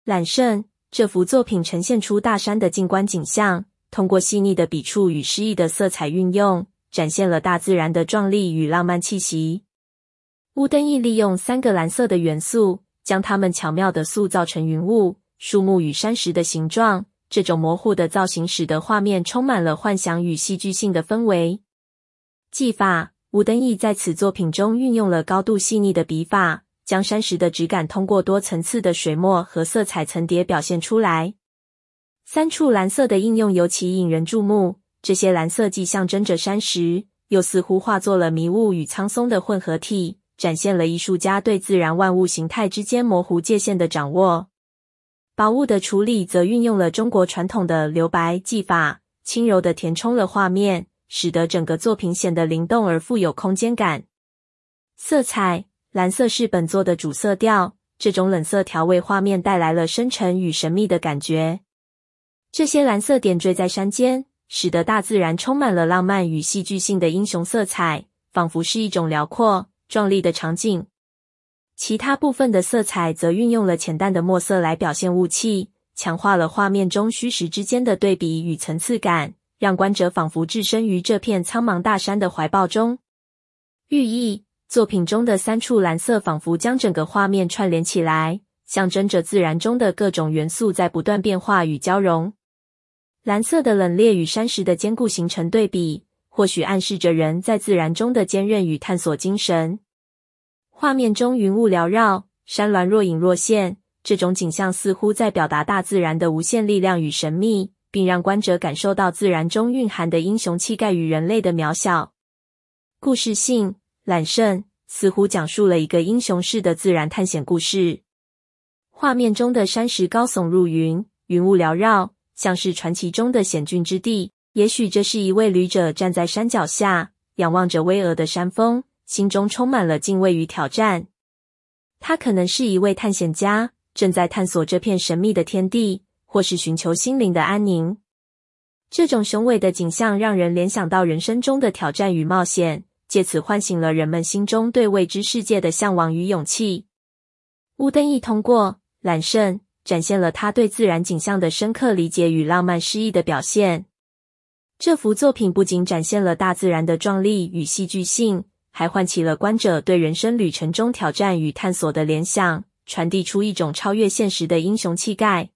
揽胜这幅作品呈现出大山的静观景象，通过细腻的笔触与诗意的色彩运用，展现了大自然的壮丽与浪漫气息。乌登义利用3个蓝色的元素，将它们巧妙地塑造成云雾、树木与山石的形状，这种模糊的造型使得画面充满了幻想与戏剧性的氛围。技法，乌登义在此作品中运用了高度细腻的笔法，将山石的质感通过多层次的水墨和色彩层叠表现出来。3处蓝色的应用尤其引人注目，这些蓝色既象征着山石，又似乎化作了迷雾与苍松的混合体，展现了艺术家对自然万物形态之间模糊界限的掌握。薄雾的处理则运用了中国传统的留白技法，轻柔地填充了画面，使得整个作品显得灵动而富有空间感。色彩，蓝色是本作的主色调，这种冷色调为画面带来了深沉与神秘的感觉。这些蓝色点缀在山间，使得大自然充满了浪漫与戏剧性的英雄色彩，仿佛是一种辽阔、壮丽的场景。其他部分的色彩则运用了浅淡的墨色来表现雾气，强化了画面中虚实之间的对比与层次感，让观者仿佛置身于这片苍茫大山的怀抱中。寓意，作品中的3处蓝色仿佛将整个画面串联起来，象征着自然中的各种元素在不断变化与交融。蓝色的冷冽与山石的坚固形成对比，或许暗示着人在自然中的坚韧与探索精神。画面中云雾缭绕，山峦若隐若现，这种景象似乎在表达大自然的无限力量与神秘，并让观者感受到自然中蕴含的英雄气概与人类的渺小。故事性，揽胜似乎讲述了一个英雄式的自然探险故事。画面中的山石高耸入云，云雾缭绕，像是传奇中的险峻之地。也许这是一位旅者站在山脚下，仰望着巍峨的山峰，心中充满了敬畏与挑战。他可能是一位探险家，正在探索这片神秘的天地，或是寻求心灵的安宁。这种雄伟的景象让人联想到人生中的挑战与冒险，借此唤醒了人们心中对未知世界的向往与勇气。乌登义通过揽胜展现了他对自然景象的深刻理解与浪漫诗意的表现。这幅作品不仅展现了大自然的壮丽与戏剧性，还唤起了观者对人生旅程中挑战与探索的联想，传递出一种超越现实的英雄气概。